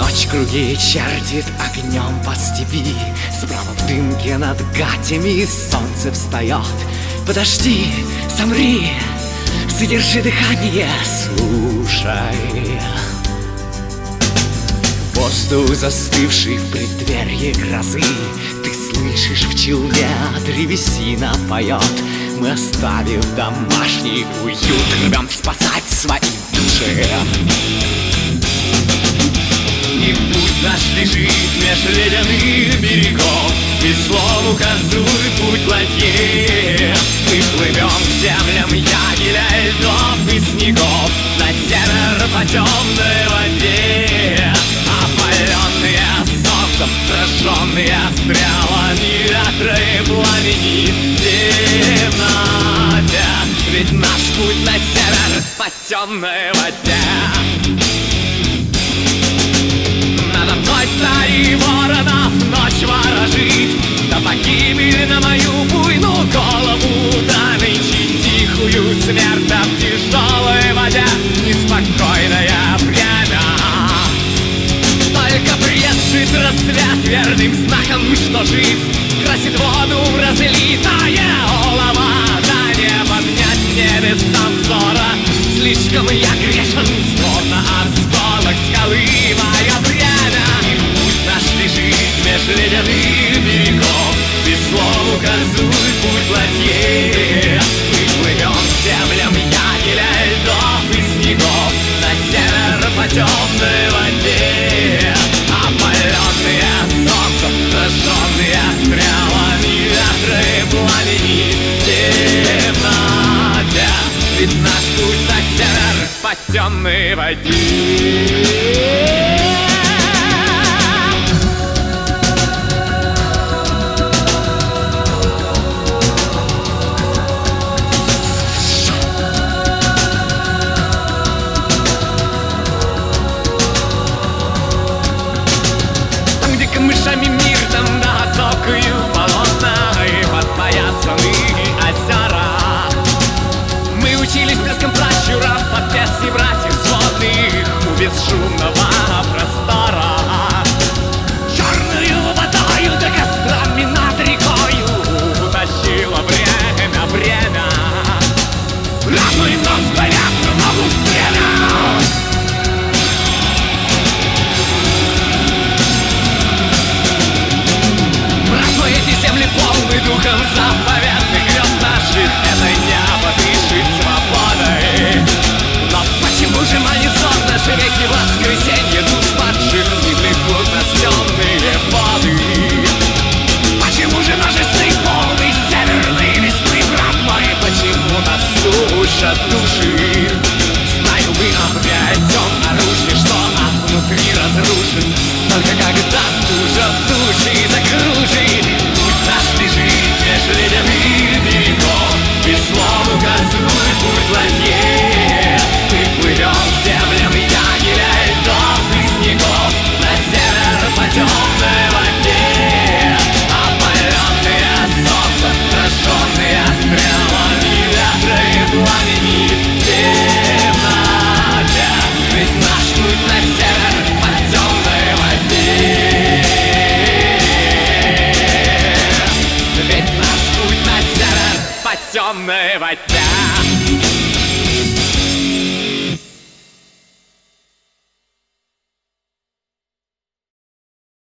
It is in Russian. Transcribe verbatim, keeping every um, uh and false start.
Ночь круги чертит огнем по степи, справа в дымке над гатями солнце встает. Подожди, замри, задержи дыхание, слушай. Воздух, застывший в преддверии грозы, ты слышишь в челне древесина поет. Мы, оставив домашний уют, рвем спасать свои души. И путь наш лежит меж ледяных берегов, веслом указуй путь ладье. Мы плывем к землям ягеля, льдов и снегов, на север по темной воде. Опаленные солнцем, сраженные стрелами ветра и пламени, темноте. Ведь наш путь на север по темной воде. Надо мной стаи воронов ночь ворожит, да погибель на мою буйную голову, да нынче тихую смерть, да в тяжелой воде неспокойное время. Только брезжит рассвет верным знаком, что жив, красит воду разлитое олово, да не поднять небесам взора. Слишком я грешен, словно осколок скалы, мое время. И путь наш лежит меж ледяных берегов, веслом указуй путь ладье. Мы плывем к землям ягеля, льдов и снегов, на север по темной воде. Опаленные солнцем, сраженные стрелами ветра и пламени, темноте. Ведь наш путь на север по темной воде. Там, где камышами мир, там на высокую болотно и подпоясаны озера. Мы учились песком пращуров под песни братьев сводных у бесшумного простора. Черную водою да кострами над рекою утащило время, время. Родной нос горят в ногу стрелять. Родной, эти земли полны духом заповедных грез наших. Это небо дышит свободой. Но почему же манит сон наши веки воскресенье душ падших не влекут нас темные воды? Почему же наши сны полны северной весны, брат мой? Почему нас сушат души? Знаю, мы обретем оружие, что от внутри разрушит. Только когда стужа души закружит, путь наш лежит меж ледяных берегов, веслом указуй путь ладье. Мы плывем к землям ягеля, льдов и снегов, на север по темной воде. Опаленные солнцем, сраженные стрелами ветра и пламени, темноте. Ведь наш путь на север по темной воде. Ведь наш путь на север по темной воде.